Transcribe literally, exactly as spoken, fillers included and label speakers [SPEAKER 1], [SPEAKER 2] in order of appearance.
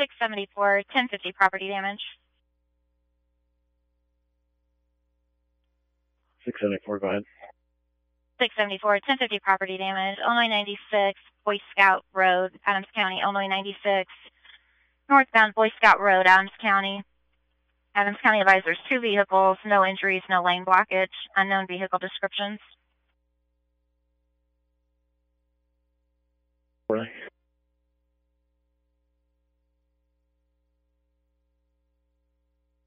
[SPEAKER 1] six seventy-four, ten fifty property damage.
[SPEAKER 2] six seventy-four, go ahead.
[SPEAKER 1] six seventy-four, ten fifty property damage. Illinois ninety-six, Boy Scout Road, Adams County. Illinois ninety-six, northbound Boy Scout Road, Adams County. Adams County advisors two vehicles, no injuries, no lane blockage, unknown vehicle descriptions.
[SPEAKER 2] Right.